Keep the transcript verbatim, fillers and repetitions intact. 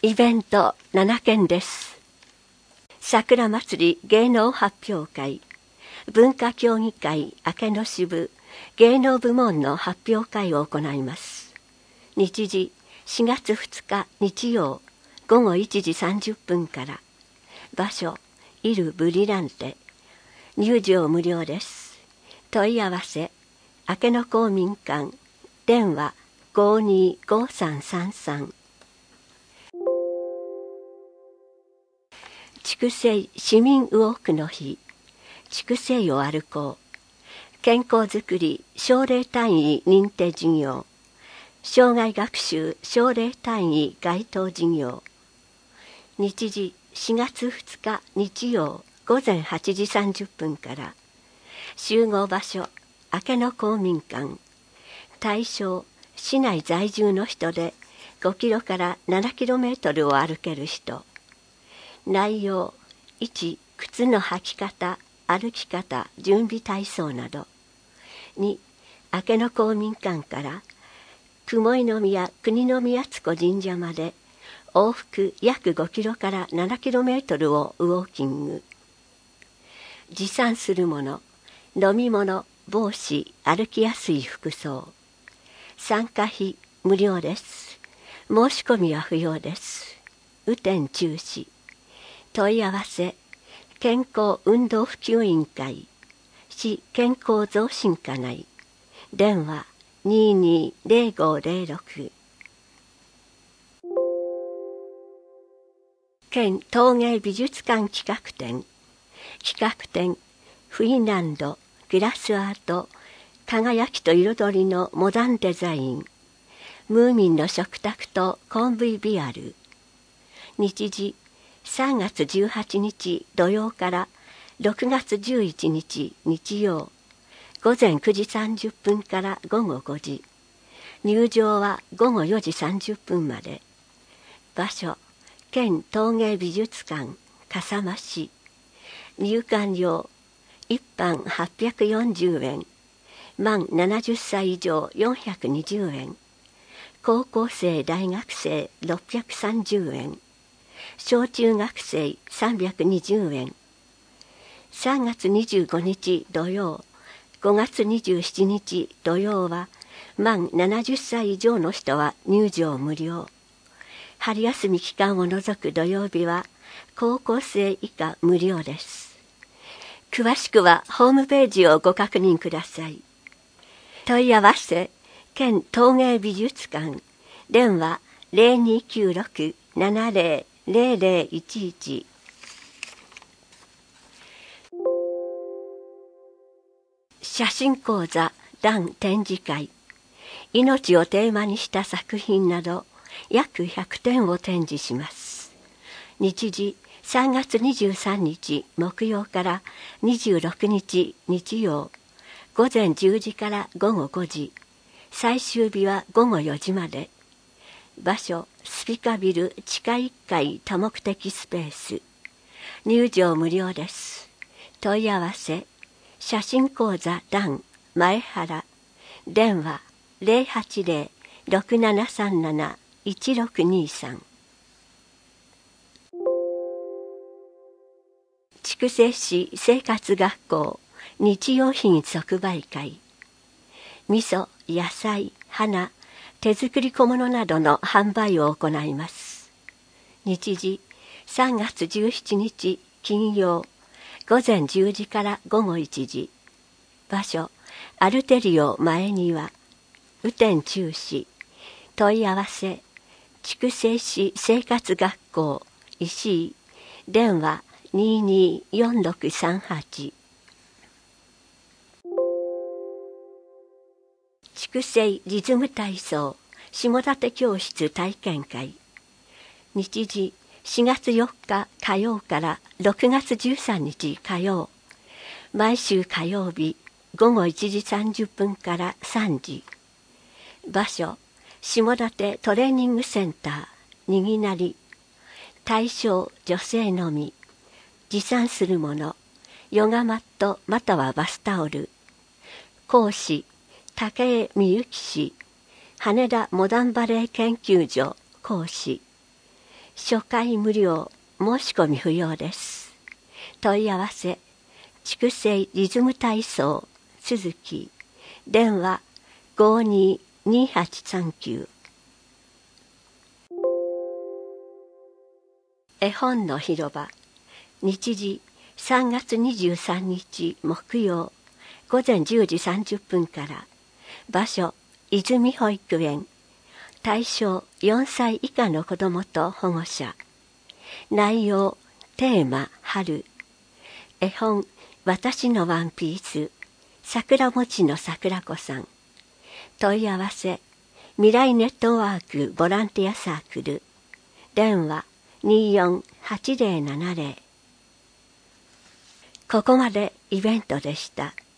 イベントななけんです。桜祭り芸能発表会、文化協議会明けの支部芸能部門の発表会を行います。日時しがつふつか日曜ごごいちじさんじゅっぷんから。場所イル・ブリランテ。入場無料です。問い合わせ明けの公民館電話ごーにーごーさんさんさん。筑西市民ウォークの日、筑西を歩こう。健康づくり奨励単位認定事業、障害学習奨励単位該当事業。日時しがつふつか日曜ごぜんはちじさんじゅっぷんから。集合場所明けの公民館。対象市内在住の人でごキロからななキロメートルを歩ける人。内容いち靴の履き方、歩き方、準備体操など。に明けの公民館から雲井宮国宮津子神社まで往復約ごキロからななキロメートルをウォーキング。持参するもの、飲み物、帽子、歩きやすい服装。参加費無料です。申し込みは不要です。雨天中止。問い合わせ健康運動普及委員会市健康増進課内電話にーにーぜろごぜろろく。県陶芸美術館企画展。企画展フィンランドグラスアート輝きと彩りのモダンデザイン、ムーミンの食卓とコンブイビアル。日時さんがつじゅうはちにち土曜からろくがつじゅういちにち日曜ごぜんくじさんじゅっぷんからごごごじ。入場はごごよじさんじゅっぷんまで。場所県陶芸美術館笠間市。入館料一般はっぴゃくよんじゅうえん、満ななじゅっさい以上よんひゃくにじゅうえん、高校生大学生ろっぴゃくさんじゅうえん、小中学生さんびゃくにじゅうえん。さんがつにじゅうごにち土曜ごがつにじゅうしちにち土曜は満ななじゅっさい以上の人は入場無料。春休み期間を除く土曜日は高校生以下無料です。詳しくはホームページをご確認ください。問い合わせ県陶芸美術館電話ぜろにきゅうろくななぜろぜろぜろいちいち。写真講座談展示会。命をテーマにした作品など約ひゃくてんを展示します。日時さんがつにじゅうさんにち木曜からにじゅうろくにち日曜ごぜんじゅうじからごごごじ。最終日はごごよじまで。場所スピカビル地下いっかい多目的スペース。入場無料です。問い合わせ写真講座談前原電話ぜろはちぜろろくななさんなないちろくにさん。筑西市生活学校日用品即売会。味噌、野菜、花、手作り小物などの販売を行います。日時さんがつじゅうしちにち金曜ごぜんじゅうじからごごいちじ。場所アルテリオ前庭。雨天中止。問い合わせ筑西市生活学校石井電話にーにーよんろくさんはち。筑西リズム体操下館教室体験会。日時しがつよっか火曜からろくがつじゅうさんにち火曜。毎週火曜日ごごいちじさんじゅっぷんからさんじ。場所下館トレーニングセンターにぎなり。対象女性のみ。持参するものヨガマットまたはバスタオル。講師武江美幸氏羽田モダンバレエ研究所講師。 初回無料、申し込み不要です。問い合わせ、畜生リズム体操鈴木、電話 ごーにーにーはちさんきゅう。絵本の広場、日時さんがつにじゅうさんにち木曜ごぜんじゅうじさんじゅっぷんから、場所泉保育園、対象よんさい以下の子どもと保護者。内容テーマ春。絵本私のワンピース、桜餅の桜子さん。問い合わせ未来ネットワークボランティアサークル、電話にーよんはちぜろななぜろ。ここまでイベントでした。